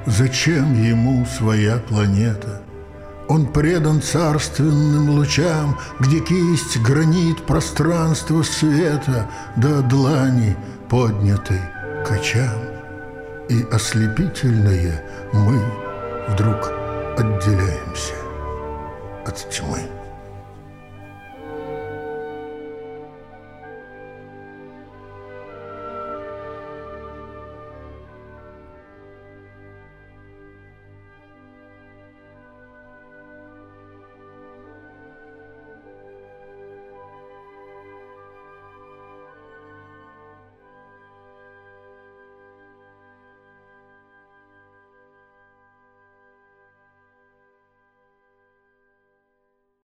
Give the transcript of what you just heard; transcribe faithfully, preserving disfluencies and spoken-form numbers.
Зачем ему своя планета? Он предан царственным лучам, где кисть гранит пространство света до длани, поднятой к очам. И ослепительное мы вдруг